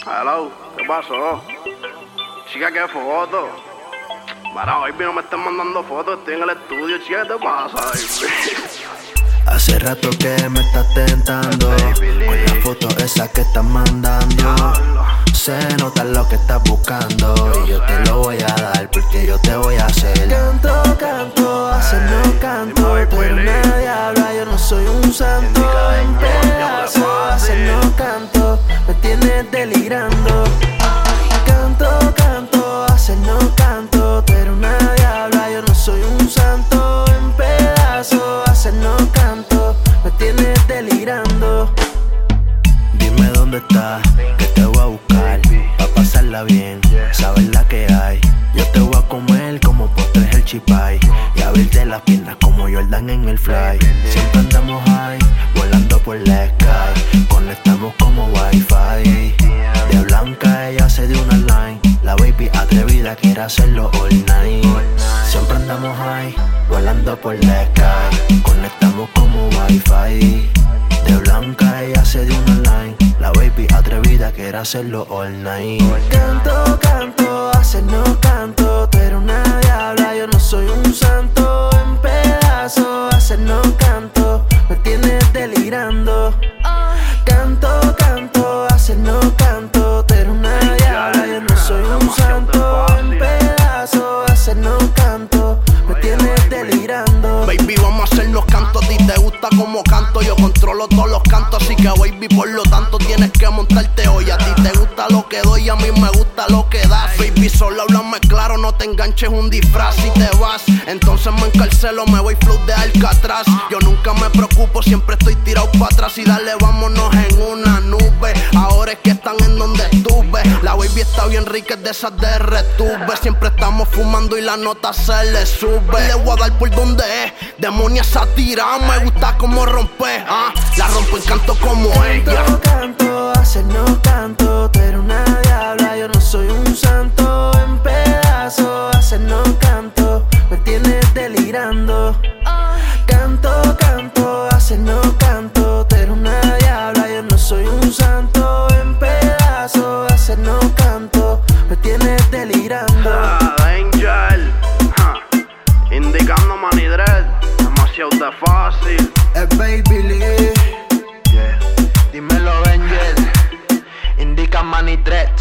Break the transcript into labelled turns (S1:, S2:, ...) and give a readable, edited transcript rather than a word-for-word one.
S1: Hello, ¿qué pasó? Chica, ¿qué foto? Para, baby, no me estén mandando fotos, estoy en el estudio, chica, ¿qué te pasa, baby?
S2: Hace rato que me estás tentando con la foto esa que estás mandando. Se nota lo que estás buscando y yo te lo voy a dar porque yo te voy a hacer. Canto, canto, hacerlo canto, pero nadie habla, yo no soy un santo. En pedazo, hacerlo canto, me tienes delirando. Canto, canto, hacerlo canto, pero nadie habla, yo no soy un santo. En pedazo, hacerlo canto, me tienes delirando. Dime dónde estás, que te voy a buscar, pa' pasarla bien, sabes la que hay. Yo te voy a comer como postres el chipay y abrirte las piernas como Jordan en el fly. Siempre andamos high, volando por la sky, conectamos como wifi. De blanca ella se dio una line, la baby atrevida quiere hacerlo all night. Siempre andamos high, volando por la sky, conectamos como wifi. De blanca ella se dio una line, la baby atrevida quiere hacerlo all night. Canto, canto, hacerlo canto, pero nadie habla, yo no soy un santo. En pedazos, hacerlo canto, me tienes delirando. Canto, canto, hacerlo canto, pero nadie habla, yo no soy un santo. En pedazos, hacerlo canto, me tienes delirando.
S1: Baby, vamos a hacernos cantos, a ti te gusta como canto, yo controlo todos los cantos, así que baby, por lo tanto tienes que montarte hoy. A ti te gusta lo que doy, a mí me gusta lo que das. Baby, solo háblame claro, no te enganches un disfraz. Si te vas, entonces me encarcelo, me voy flow de Alcatraz. Yo nunca me preocupo, siempre estoy tirado para atrás. Y dale, vámonos en una nube, ahora es que están en donde estuve. La baby está bien rica, es de esas de retuve. Siempre estamos fumando y la nota se le sube. Le voy a dar por donde es, demonia esa tira, me gusta como rompe, la rompo en canto como ella.
S2: Canto, canto, hacerlo canto, pero nadie habla, yo no soy un santo. En pedazos, hacerlo canto, me tienes delirando. Canto, canto, hacerlo canto, pero nadie habla, yo no soy un santo. En pedazos, hacerlo canto, me tienes delirando.
S1: Danger, indicando Manny Dread, demasiado de fácil.
S2: Es Baby Lee, dímelo Angel, indica Manny Dread.